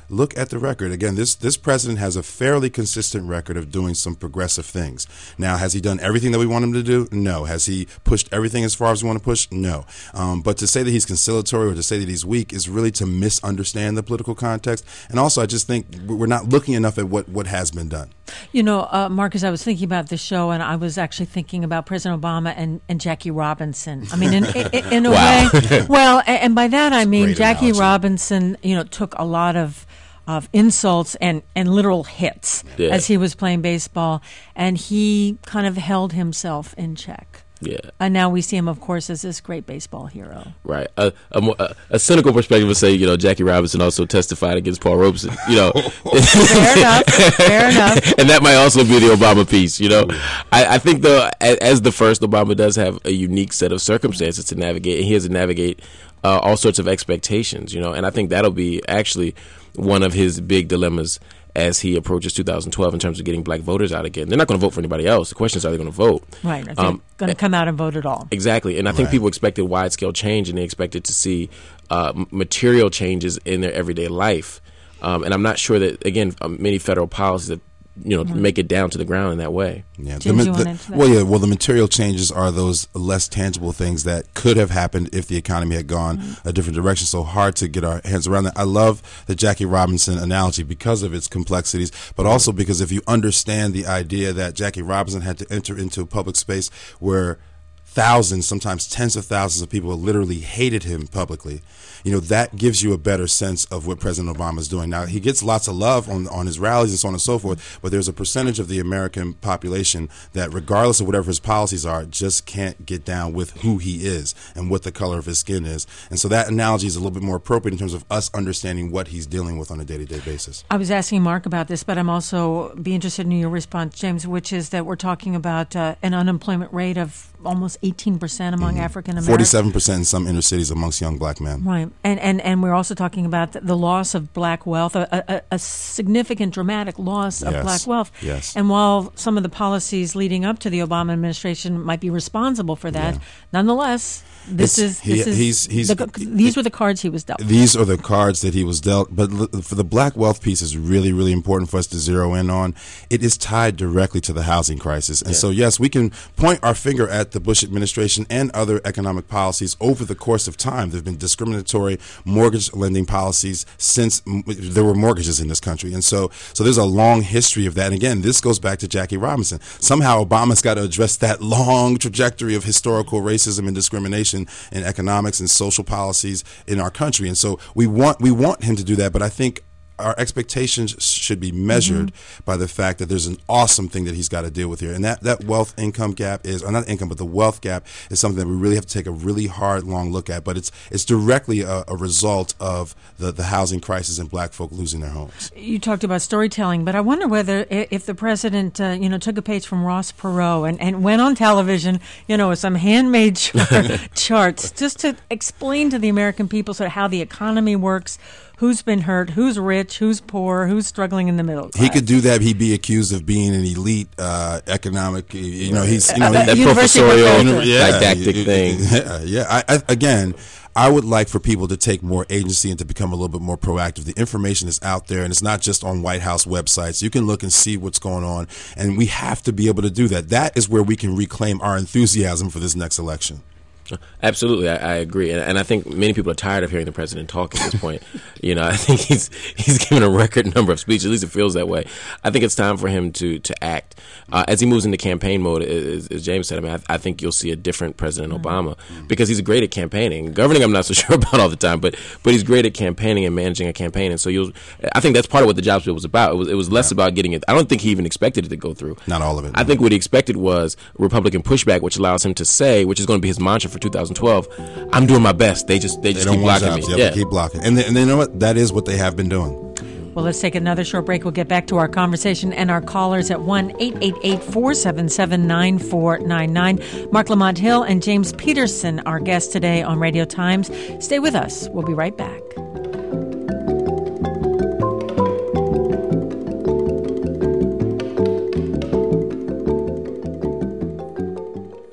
look at the record. Again, this this president has a fairly consistent record of doing some progressive things. Now, has he done everything that we want him to do? No. Has he pushed everything as far as we want to push? No. Um, but to say that he's conciliatory or to say that he's weak is really to misunderstand the political context. And also, I just think we're not looking enough at what, what has been done. You know, uh, Marcus, I was thinking about this show, and I was actually thinking about President Obama and, and Jackie Robinson. I mean, in, in, in a Wow. way, well, and, and by that I mean Great Jackie analogy. Robinson, you know, took a lot of of insults and, and literal hits Yeah. as he was playing baseball, and he kind of held himself in check. Yeah. And now we see him, of course, as this great baseball hero. Right. A, a, mo- a, a cynical perspective would say, you know, Jackie Robinson also testified against Paul Robeson, you know. Fair enough. Fair enough. And that might also be the Obama piece, you know. I, I think, though, as, as the first, Obama does have a unique set of circumstances to navigate, and he has to navigate uh, all sorts of expectations, you know. And I think that'll be actually one of his big dilemmas as he approaches two thousand twelve in terms of getting black voters out again. They're not going to vote for anybody else. The question is, are they going to vote? Right. Are they Um, going to come out and vote at all? Exactly. And I think Right. people expected wide-scale change, and they expected to see uh, m- material changes in their everyday life. Um, and I'm not sure that, again, um, many federal policies that, you know, make it down to the ground in that way. Yeah. James, ma- you wanna answer that? well, yeah. Well, the material changes are those less tangible things that could have happened if the economy had gone Mm-hmm. a different direction. So hard to get our hands around that. I love the Jackie Robinson analogy because of its complexities, but also because if you understand the idea that Jackie Robinson had to enter into a public space where thousands, sometimes tens of thousands of people literally hated him publicly, you know, that gives you a better sense of what President Obama is doing. Now, he gets lots of love on, on his rallies and so on and so forth, but there's a percentage of the American population that, regardless of whatever his policies are, just can't get down with who he is and what the color of his skin is. And so that analogy is a little bit more appropriate in terms of us understanding what he's dealing with on a day-to-day basis. I was asking Mark about this, but I'm also be interested in your response, James, which is that we're talking about uh, an unemployment rate of almost eighteen percent among Mm-hmm. African Americans. forty-seven percent in some inner cities amongst young black men. Right. And, and and we're also talking about the loss of black wealth, a, a, a significant, dramatic loss of Yes. black wealth. Yes. And while some of the policies leading up to the Obama administration might be responsible for that, Yeah. nonetheless, this It's- is he- this is he's- he's- the, these were the cards he was dealt. These are the cards that he was dealt. But l- for the black wealth piece is really, really important for us to zero in on. It is tied directly to the housing crisis. And so, yes, we can point our finger at the Bush administration and other economic policies over the course of time. There have been discriminatory mortgage lending policies since m- there were mortgages in this country. And so, so there's a long history of that. And again, this goes back to Jackie Robinson. Somehow Obama's got to address that long trajectory of historical racism and discrimination in economics and social policies in our country. And so we want we want him to do that, but I think our expectations should be measured mm-hmm. by the fact that there's an awesome thing that he's got to deal with here. And that, that wealth income gap is, or not income, but the wealth gap is something that we really have to take a really hard, long look at. But it's it's directly a, a result of the, the housing crisis and black folk losing their homes. You talked about storytelling, but I wonder whether i- if the president, uh, you know, took a page from Ross Perot and, and went on television, you know, with some handmade char- charts just to explain to the American people sort of how the economy works, who's been hurt, who's rich, who's poor, who's struggling in the middle class. He could do that. He'd be accused of being an elite uh, economic. You know, he's you know Uh, That University professorial professor. didactic yeah, thing. Yeah, yeah. I, I, again, I would like for people to take more agency and to become a little bit more proactive. The information is out there, and it's not just on White House websites. You can look and see what's going on, and we have to be able to do that. That is where we can reclaim our enthusiasm for this next election. Absolutely, I, I agree, and, and I think many people are tired of hearing the president talk at this point. You know, I think he's he's given a record number of speeches. At least it feels that way. I think it's time for him to to act uh, as he moves into campaign mode. As, as James said, I mean, I, I think you'll see a different President mm-hmm. Obama because he's great at campaigning. Governing, I'm not so sure about all the time, but but he's great at campaigning and managing a campaign. And so you'll, I think that's part of what the jobs bill was about. It was it was less yeah. about getting it. I don't think he even expected it to go through. Not all of it. I no. think what he expected was Republican pushback, which allows him to say, which is going to be his mantra for two thousand twelve. I'm doing my best. They just they just they keep blocking jobs. me. Yeah, Yeah, they keep blocking. And they, and they know what? That is what they have been doing. Well, let's take another short break. We'll get back to our conversation and our callers at one eight eight eight, four seven seven, nine four nine nine. Mark Lamont Hill and James Peterson, our guests today on Radio Times. Stay with us. We'll be right back.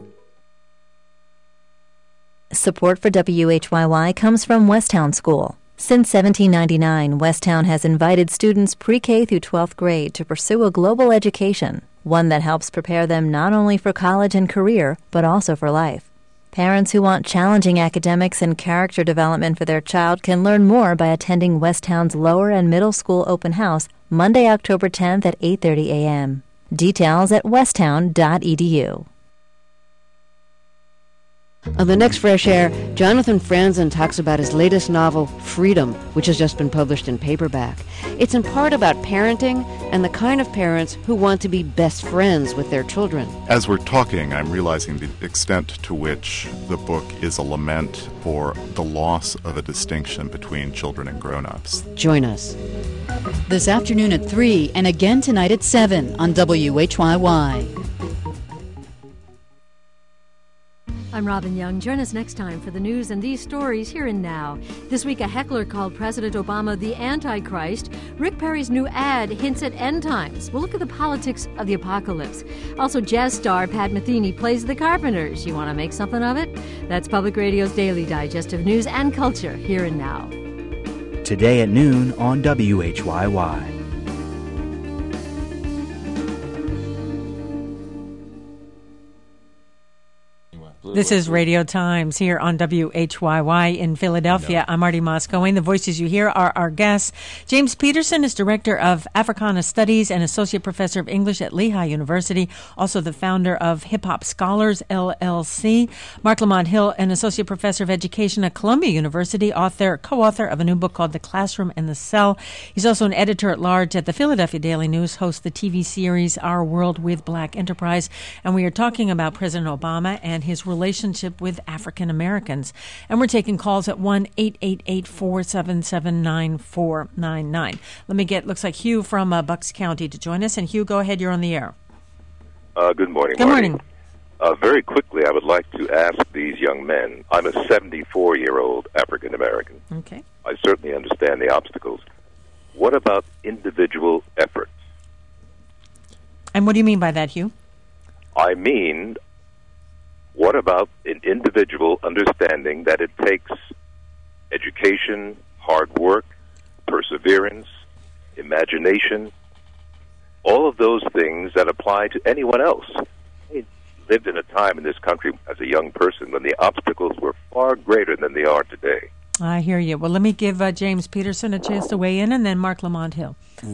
Support for W H Y Y comes from Westtown School. Since seventeen ninety-nine, Westtown has invited students pre-K through twelfth grade to pursue a global education, one that helps prepare them not only for college and career, but also for life. Parents who want challenging academics and character development for their child can learn more by attending Westtown's lower and middle school open house Monday, October tenth at eight thirty a.m. Details at westtown dot e d u. On the next Fresh Air, Jonathan Franzen talks about his latest novel, Freedom, which has just been published in paperback. It's in part about parenting and the kind of parents who want to be best friends with their children. As we're talking, I'm realizing the extent to which the book is a lament for the loss of a distinction between children and grown-ups. Join us. This afternoon at three and again tonight at seven on W H Y Y. I'm Robin Young. Join us next time for the news and these stories here and now. This week, a heckler called President Obama the Antichrist. Rick Perry's new ad hints at end times. We'll look at the politics of the apocalypse. Also, jazz star Pat Metheny plays the Carpenters. You want to make something of it? That's Public Radio's daily digest of news and culture here and now. Today at noon on W H Y Y. This is Radio Times here on W H Y Y in Philadelphia. I'm Marty Moscoe. The voices you hear are our guests. James Peterson is Director of Africana Studies and Associate Professor of English at Lehigh University, also the founder of Hip Hop Scholars, L L C. Mark Lamont Hill, an Associate Professor of Education at Columbia University, author, co-author of a new book called The Classroom and the Cell. He's also an editor-at-large at the Philadelphia Daily News, hosts the T V series Our World with Black Enterprise. And we are talking about President Obama and his relationship with African Americans. And we're taking calls at one eight eight eight, four seven seven, nine four nine nine. Let me get, looks like Hugh from uh, Bucks County to join us. And Hugh, go ahead, you're on the air. Uh, good morning, Good Marty. morning. Uh, very quickly, I would like to ask these young men. I'm a seventy-four-year-old African American. Okay. I certainly understand the obstacles. What about individual effort? And what do you mean by that, Hugh? I mean, what about an individual understanding that it takes education, hard work, perseverance, imagination, all of those things that apply to anyone else? I lived in a time in this country as a young person when the obstacles were far greater than they are today. I hear you. Well, let me give uh, James Peterson a chance to weigh in, and then Mark Lamont Hill.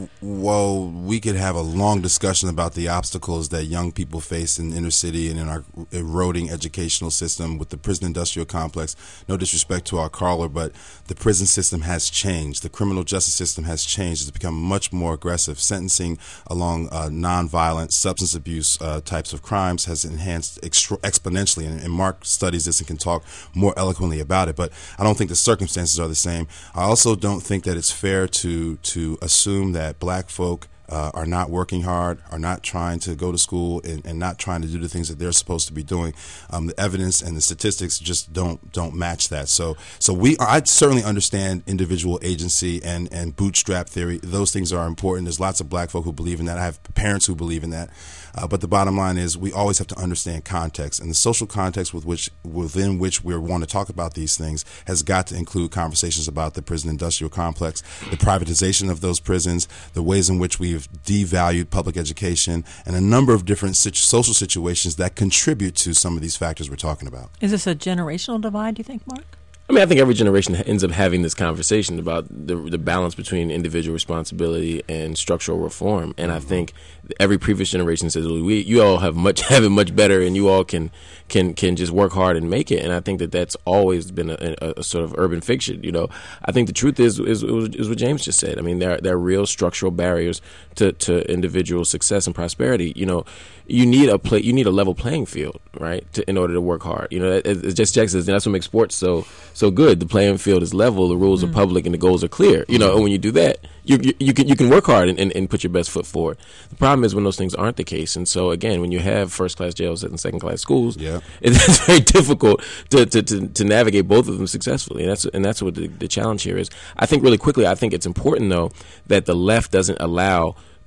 Well, we could have a long discussion about the obstacles that young people face in the inner city and in our eroding educational system with the prison industrial complex. No disrespect to our caller, but the prison system has changed. The criminal justice system has changed. It's become much more aggressive. Sentencing along uh, nonviolent substance abuse uh, types of crimes has enhanced extra- exponentially, and, and Mark studies this and can talk more eloquently about it, but I don't think the circumstances are the same. I also don't think that it's fair to to assume that black folk uh, are not working hard, are not trying to go to school, and, and not trying to do the things that they're supposed to be doing. Um, the evidence and the statistics just don't don't match that. So so we I certainly understand individual agency and, and bootstrap theory. Those things are important. There's lots of black folk who believe in that. I have parents who believe in that. Uh, but the bottom line is we always have to understand context, and the social context with which within which we want to talk about these things has got to include conversations about the prison industrial complex, the privatization of those prisons, the ways in which we've devalued public education, and a number of different situ- social situations that contribute to some of these factors we're talking about. Is this a generational divide, do you think, Mark? I mean, I think every generation ends up having this conversation about the the balance between individual responsibility and structural reform. And I think every previous generation says, "We, you all have much have it much better, and you all can can can just work hard and make it." And I think that that's always been a, a, a sort of urban fiction. You know, I think the truth is is, is what James just said. I mean, there there are real structural barriers to, to individual success and prosperity. You know, you need a play, you need a level playing field, right, to, in order to work hard. You know, as, as just Jack says, and that's what makes sports so so good. The playing field is level, the rules mm. are public, and the goals are clear. You know, and when you do that, you you, you can you can work hard and, and, and put your best foot forward. The problem is when those things aren't the case, and so again, when you have first class jails and second class schools, yeah. it's very difficult to, to, to, to navigate both of them successfully. And that's and that's what the, the challenge here is. I think really quickly, I think it's important though that the left doesn't allow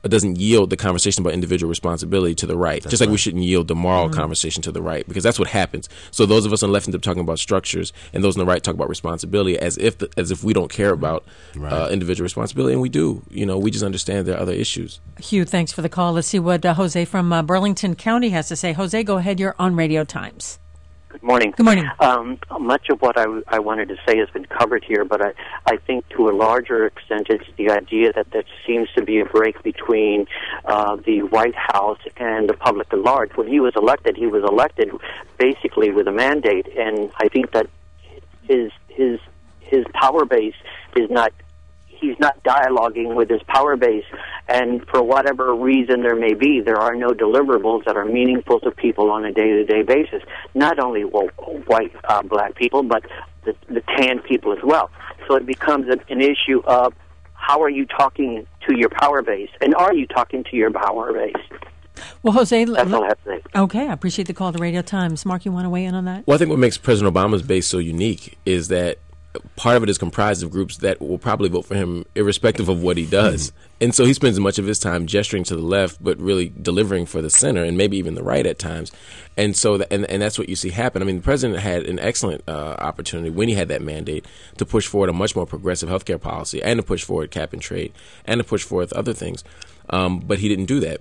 uh, doesn't yield the conversation about individual responsibility to the right. That's just like right. we shouldn't yield the moral Mm-hmm. conversation to the right, because that's what happens. So those of us on the left end up talking about structures, and those on the right talk about responsibility as if the, as if we don't care about Right. uh, individual responsibility, and we do. You know, we just understand there are other issues. Hugh, thanks for the call. Let's see what uh, Jose from uh, Burlington County has to say. Jose, go ahead. You're on Radio Times. Good morning. Good morning. Um, much of what I, I wanted to say has been covered here, but I, I think to a larger extent it's the idea that there seems to be a break between uh, the White House and the public at large. When he was elected, he was elected basically with a mandate, and I think that his his his power base is not. He's not dialoguing with his power base, and for whatever reason there may be, there are no deliverables that are meaningful to people on a day-to-day basis. Not only well, white, uh, black people, but the, the tan people as well. So it becomes an, an issue of how are you talking to your power base, and are you talking to your power base? Well, Jose, That's all I have to say. Okay, I appreciate the call to Radio Times. Mark, you want to weigh in on that? Well, I think what makes President Obama's base so unique is that part of it is comprised of groups that will probably vote for him irrespective of what he does. And so he spends much of his time gesturing to the left, but really delivering for the center and maybe even the right at times. And so, that, and, and that's what you see happen. I mean, the president had an excellent uh, opportunity when he had that mandate to push forward a much more progressive healthcare policy and to push forward cap and trade and to push forward other things. Um, but he didn't do that.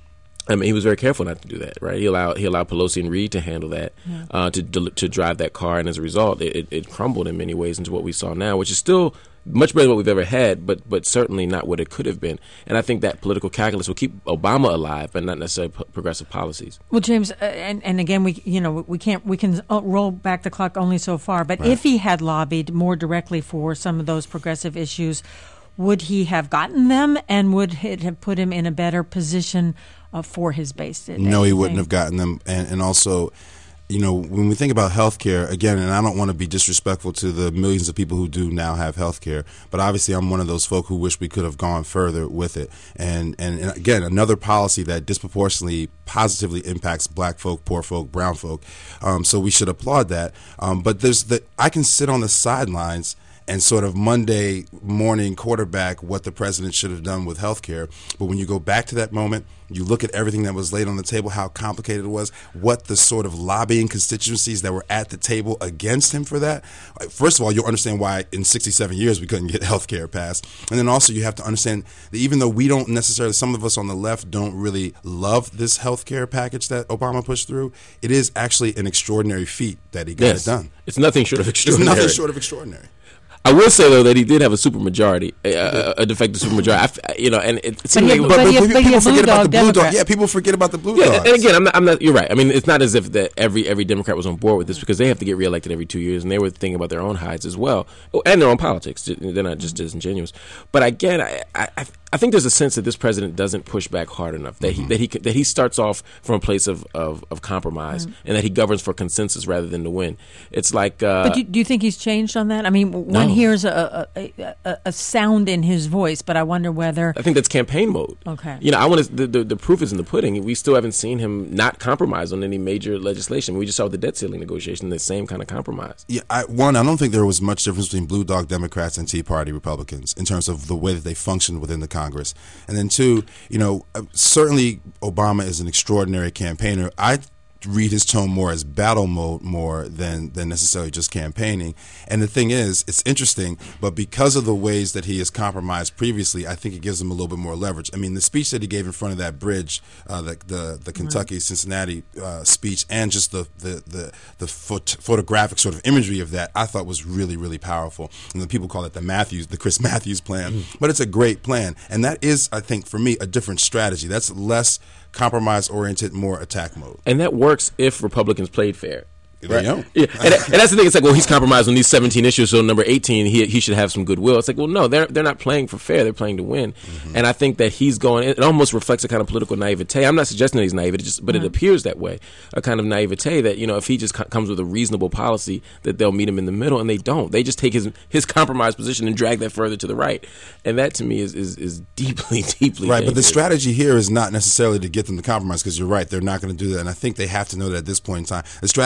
I mean, he was very careful not to do that, right? He allowed he allowed Pelosi and Reid to handle that, yeah. uh, to to drive that car, and as a result, it, it crumbled in many ways into what we saw now, which is still much better than what we've ever had, but but certainly not what it could have been. And I think that political calculus will keep Obama alive, but not necessarily p- progressive policies. Well, James, uh, and and again, we you know we can't we can roll back the clock only so far. But right. if he had lobbied more directly for some of those progressive issues, would he have gotten them, and would it have put him in a better position uh, for his base? No, he wouldn't have gotten them, and and also, you know, when we think about health care, again, and I don't want to be disrespectful to the millions of people who do now have health care, but obviously I'm one of those folk who wish we could have gone further with it. And, and, and again, another policy that disproportionately positively impacts black folk, poor folk, brown folk. Um, so we should applaud that. Um, but there's the, I can sit on the sidelines and sort of Monday morning quarterback what the president should have done with health care. But when you go back to that moment, you look at everything that was laid on the table, how complicated it was, what the sort of lobbying constituencies that were at the table against him for that. First of all, you'll understand why in sixty-seven years we couldn't get health care passed. And then also you have to understand that even though we don't necessarily, some of us on the left don't really love this health care package that Obama pushed through, it is actually an extraordinary feat that he got yes. it done. It's nothing short of extraordinary. It's nothing short of extraordinary. I will say though that he did have a supermajority, a, a defective supermajority. I, you know, and it, it seems but, like, but, but, but, but people, people forget about the blue Democrat. dog. Yeah, people forget about the blue yeah, dogs. And again, I'm not, I'm not. You're right. I mean, it's not as if that every every Democrat was on board with this, because they have to get reelected every two years, and they were thinking about their own hides as well, and their own politics. They're not just disingenuous. But again, I, I, I think there's a sense that this president doesn't push back hard enough. That mm-hmm. he that he that he starts off from a place of of, of compromise, mm-hmm. and that he governs for consensus rather than to win. It's like. Uh, but do, do you think he's changed on that? I mean, one no. hears a, a, a, a sound in his voice, but I wonder whether. I think that's campaign mode. Okay. You know, I want to. The, the, the proof is in the pudding. We still haven't seen him not compromise on any major legislation. We just saw with the debt ceiling negotiation the same kind of compromise. Yeah, I, one, I don't think there was much difference between blue dog Democrats and Tea Party Republicans in terms of the way that they functioned within the Congress. And then two, you know, certainly Obama is an extraordinary campaigner. I read his tone more as battle mode more than than necessarily just campaigning. And the thing is, it's interesting, but because of the ways that he has compromised previously, I think it gives him a little bit more leverage. I mean, the speech that he gave in front of that bridge, uh, the the, the Kentucky-Cincinnati uh, speech, and just the the the, the phot- photographic sort of imagery of that, I thought was really, really powerful. And the people call it the Matthews, the Chris Matthews plan, mm. but it's a great plan. And that is, I think, for me, a different strategy. That's less compromise-oriented, more attack mode. And that works if Republicans played fair. Right. Yeah, and, and that's the thing. It's like, well, he's compromised on these seventeen issues, so number eighteen, he he should have some goodwill. It's like, well, no, they're they're not playing for fair; they're playing to win. Mm-hmm. And I think that he's going. It almost reflects a kind of political naivete. I'm not suggesting that he's naive, it just, but mm-hmm. it appears that way. A kind of naivete that, you know, if he just co- comes with a reasonable policy, that they'll meet him in the middle, and they don't. They just take his his compromised position and drag that further to the right. And that, to me, is is, is deeply, deeply right. dangerous. But the strategy here is not necessarily to get them to compromise, because you're right, they're not going to do that. And I think they have to know that at this point in time, the strategy is, as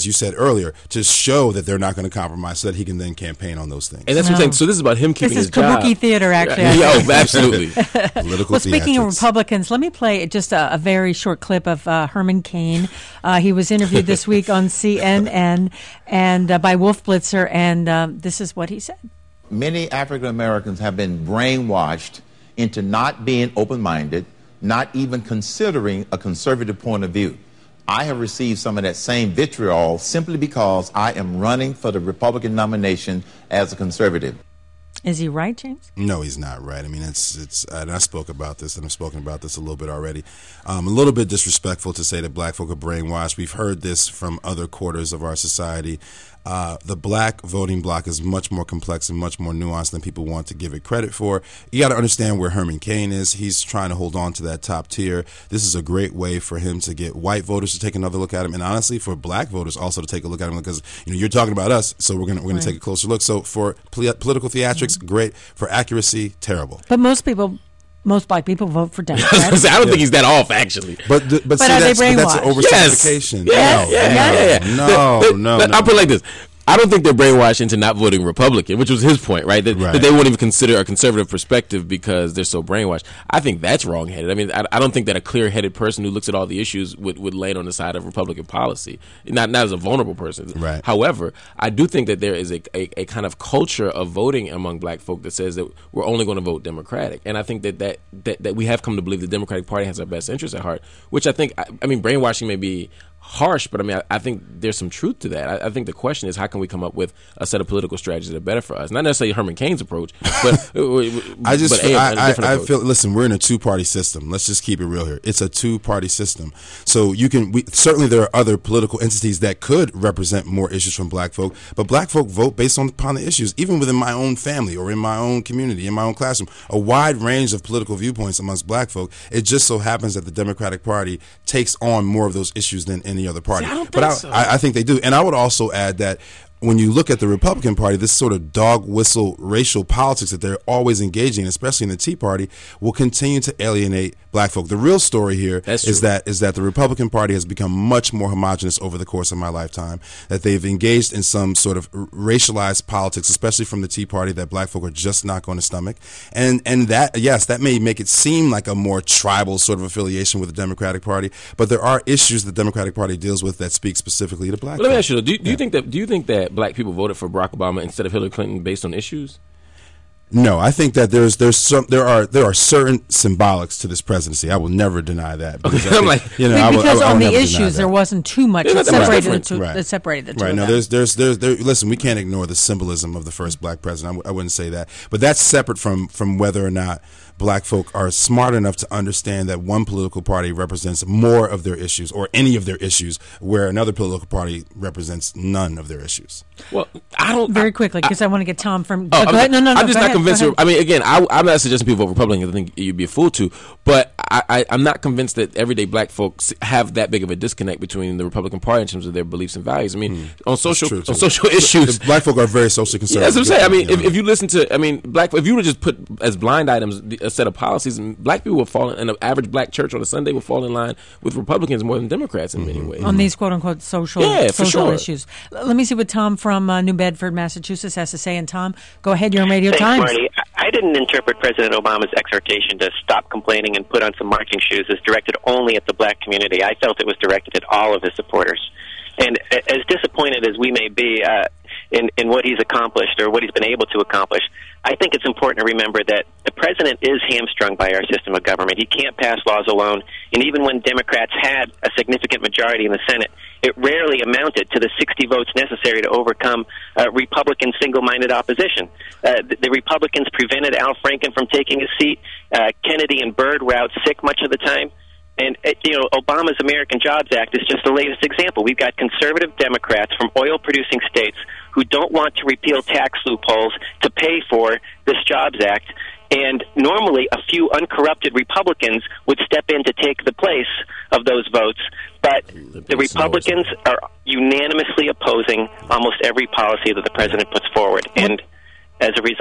as you said earlier, to show that they're not going to compromise so that he can then campaign on those things. And that's no. what I'm saying. So this is about him keeping his job. This is kabuki theater, actually. Yeah, oh, absolutely. Political well, speaking theatrics. of Republicans, let me play just a, a very short clip of uh, Herman Cain. Uh, he was interviewed this week on C N N and uh, by Wolf Blitzer, and um, this is what he said. Many African Americans have been brainwashed into not being open-minded, not even considering a conservative point of view. I have received some of that same vitriol simply because I am running for the Republican nomination as a conservative. Is he right, James? No, he's not right. I mean, it's it's. And I spoke about this, and I've spoken about this a little bit already. Um, a little bit disrespectful to say that black folk are brainwashed. We've heard this from other quarters of our society. Uh, the black voting bloc is much more complex and much more nuanced than people want to give it credit for. You got to understand where Herman Cain is. He's trying to hold on to that top tier. This is a great way for him to get white voters to take another look at him, and honestly, for black voters also to take a look at him, because you know you're talking about us, so we're gonna we're gonna right. take a closer look. So for poli- political theatrics, mm-hmm. great. For accuracy, terrible. But most people. Most black people vote for Democrats. I don't yeah. think he's that off, actually. But the, but, but see, are that's, they but that's an oversimplification. Yes. No, yeah, yeah, no, yeah, yeah. no, the, the, no, the, no. I'll put it like this. I don't think they're brainwashed into not voting Republican, which was his point, right? That, right? that they won't even consider a conservative perspective because they're so brainwashed. I think that's wrong-headed. I mean, I, I don't think that a clear-headed person who looks at all the issues would, would land on the side of Republican policy, not not as a vulnerable person. Right. However, I do think that there is a, a, a kind of culture of voting among black folk that says that we're only going to vote Democratic. And I think that, that, that, that we have come to believe the Democratic Party has our best interests at heart, which I think, I, I mean, brainwashing may be harsh, but I mean, I, I think there's some truth to that. I, I think the question is, how can we come up with a set of political strategies that are better for us? Not necessarily Herman Cain's approach, but I just but feel, a, I, a I, I feel. Listen, we're in a two-party system. Let's just keep it real here. It's a two-party system. So you can we, certainly there are other political entities that could represent more issues from black folk, but black folk vote based on upon the issues. Even within my own family or in my own community, in my own classroom, a wide range of political viewpoints amongst black folk. It just so happens that the Democratic Party takes on more of those issues than any other party. See, I don't but think I, so. I, I think they do. And I would also add that when you look at the Republican Party, this sort of dog whistle racial politics that they're always engaging in, especially in the Tea Party, will continue to alienate black folk. The real story here That's is true. that is that the Republican Party has become much more homogenous over the course of my lifetime, that they've engaged in some sort of racialized politics, especially from the Tea Party, that black folk are just not going to stomach. And and that, yes, that may make it seem like a more tribal sort of affiliation with the Democratic Party, but there are issues the Democratic Party deals with that speak specifically to black Well, let me folk. ask you, do, do Yeah. you think that do you think that black people voted for Barack Obama instead of Hillary Clinton based on issues? No, I think that there's there's some there are there are certain symbolics to this presidency. I will never deny that. Because Okay, I I'm think, like- you know, Be- I will- because I will on the never deny issues, that. there wasn't too much Yeah, that that's much separated, the different. two, Right. that separated the two Right. of No, them. there's there's there's there. Listen, we can't ignore the symbolism of the first black president. I, w- I wouldn't say that, but that's separate from from whether or not black folk are smart enough to understand that one political party represents more of their issues or any of their issues, where another political party represents none of their issues. Well, I don't Very quickly, because I, want to get Tom from. Oh, go I'm, ahead. No, no, no. I'm just go not ahead, convinced. go ahead. I mean, again, I, I'm not suggesting people vote Republican. I think you'd be a fool to, but I, I, I'm not convinced that everyday black folks have that big of a disconnect between the Republican Party in terms of their beliefs and values. I mean, Hmm. on social true, on too. social issues, Black folk are very socially Yeah, conservative. that's what I'm saying. I mean, You if, know. if you listen to, I mean, black. If you would just put as blind items a set of policies, and black people will fall in, and an average black church on a Sunday will fall in line with Republicans more than Democrats in many ways. On these quote unquote social Yeah, for social sure. issues. L- Let me see what Tom from uh, New Bedford, Massachusetts has to say. And Tom, go ahead. You're on Radio Thanks, Times. Marty. I I didn't interpret President Obama's exhortation to stop complaining and put on some marching shoes as directed only at the black community. I felt it was directed at all of his supporters. And a- as disappointed as we may be uh, in, in what he's accomplished or what he's been able to accomplish, I think it's important to remember that the president is hamstrung by our system of government. He can't pass laws alone, and even when Democrats had a significant majority in the Senate, it rarely amounted to the sixty votes necessary to overcome uh, Republican single-minded opposition. Uh, the, the Republicans prevented Al Franken from taking his seat. Uh, Kennedy and Byrd were out sick much of the time. And, uh, you know, Obama's American Jobs Act is just the latest example. We've got conservative Democrats from oil-producing states who don't want to repeal tax loopholes to pay for this Jobs Act. And normally a few uncorrupted Republicans would step in to take the place of those votes. But the Republicans are unanimously opposing almost every policy that the president puts forward. And as a result,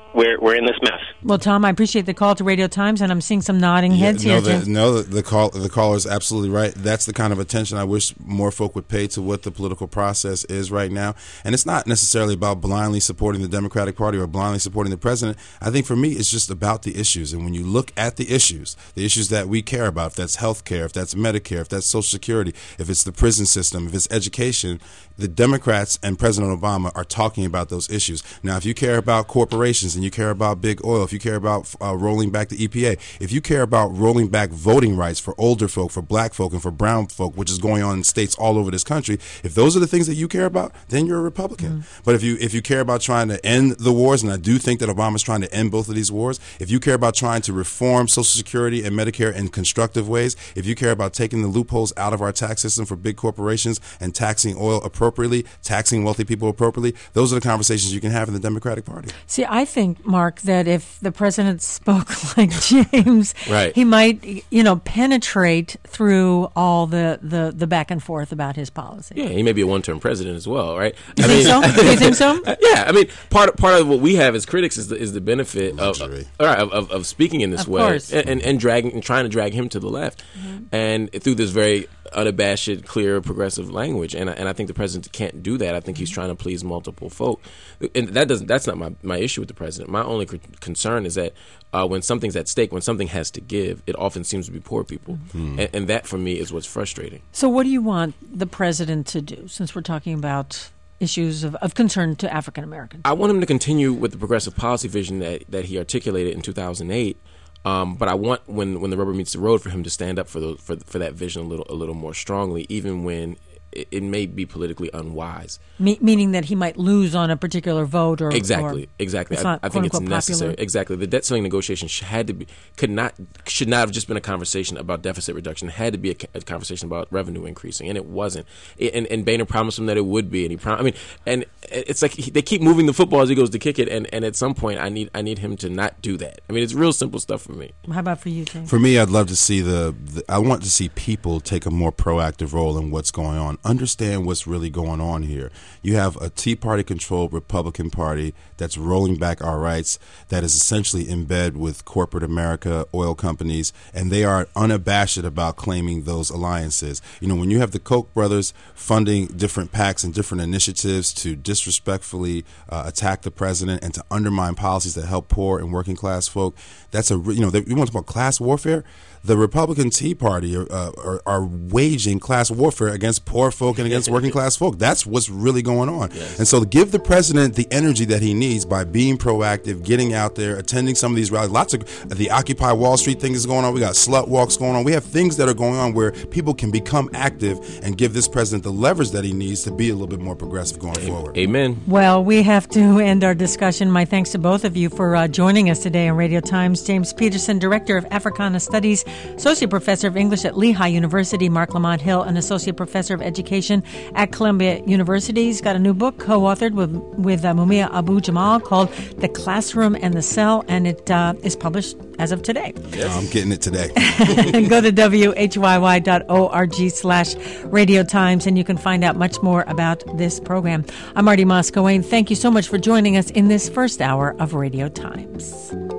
we're we're in this mess. Well, Tom, I appreciate the call to Radio Times, and I'm seeing some nodding heads no, here. the, no, the, the call the caller is absolutely right. That's the kind of attention I wish more folk would pay to what the political process is right now. And it's not necessarily about blindly supporting the Democratic Party or blindly supporting the president. I think for me, it's just about the issues. And when you look at the issues, the issues that we care about, if that's health care, if that's Medicare, if that's Social Security, if it's the prison system, if it's education, the Democrats and President Obama are talking about those issues. Now, if you care about corporations and you care about big oil, if you care about uh, rolling back the E P A, if you care about rolling back voting rights for older folk, for black folk, and for brown folk, which is going on in states all over this country, if those are the things that you care about, then you're a Republican. Mm-hmm. But if you if you care about trying to end the wars, and I do think that Obama's trying to end both of these wars, if you care about trying to reform Social Security and Medicare in constructive ways, if you care about taking the loopholes out of our tax system for big corporations and taxing oil appropriately, taxing wealthy people appropriately, those are the conversations you can have in the Democratic Party. See, I think, Mark, that if the president spoke like James, right. he might, you know, penetrate through all the, the, the back and forth about his policy. Yeah, he may be a one-term president as well, right? You I think mean, so? You think so? Yeah, I mean, part part of what we have as critics is the, is the benefit of, of, of of speaking in this of way course. and, and and dragging and trying to drag him to the left, mm-hmm. and through this very unabashed, clear, progressive language, and I, and I think the president can't do that. I think he's trying to please multiple folk, and that doesn't. That's not my, my issue with the president. My only c- concern is that uh, when something's at stake, when something has to give, it often seems to be poor people, mm-hmm. and, and that for me is what's frustrating. So, what do you want the president to do? Since we're talking about issues of, of concern to African Americans, I want him to continue with the progressive policy vision that that he articulated in two thousand eight. Um, but I want when, when the rubber meets the road for him to stand up for the, for for that vision a little a little more strongly, even when it, it may be politically unwise. Me- meaning that he might lose on a particular vote, or exactly, or exactly. It's I, not, I think it's unquote, necessary. popular. Exactly, the debt ceiling negotiation sh- had to be could not should not have just been a conversation about deficit reduction. It had to be a, a conversation about revenue increasing, and it wasn't. It, and, and Boehner promised him that it would be, and he prom- I mean, and it's like he, they keep moving the football as he goes to kick it, and, and at some point, I need I need him to not do that. I mean, it's real simple stuff for me. How about for you, James? For me, I'd love to see the, the I want to see people take a more proactive role in what's going on. Understand what's really going on here. You have a Tea Party controlled Republican Party that's rolling back our rights, that is essentially in bed with corporate America, oil companies, and they are unabashed about claiming those alliances. You know, when you have the Koch brothers funding different PACs and different initiatives to disrespectfully uh, attack the president and to undermine policies that help poor and working class folk, that's a, you know, they, we want to talk about class warfare. The Republican Tea Party are, uh, are, are waging class warfare against poor folk and against working class folk. That's what's really going on. Yes. And so give the president the energy that he needs by being proactive, getting out there, attending some of these rallies. Lots of the Occupy Wall Street thing is going on. We got slut walks going on. We have things that are going on where people can become active and give this president the leverage that he needs to be a little bit more progressive going Amen. forward. Amen. Well, we have to end our discussion. My thanks to both of you for uh, joining us today on Radio Times. James Peterson, Director of Africana Studies, Associate Professor of English at Lehigh University. Mark Lamont Hill, an Associate Professor of Education at Columbia University. He's got a new book co-authored with, with uh, Mumia Abu Jamal called The Classroom and the Cell, and it uh, is published as of today. Yes. I'm getting it today. Go to W H Y Y dot org slash Radio Times, and you can find out much more about this program. I'm Marty Moscowane. Thank you so much for joining us in this first hour of Radio Times.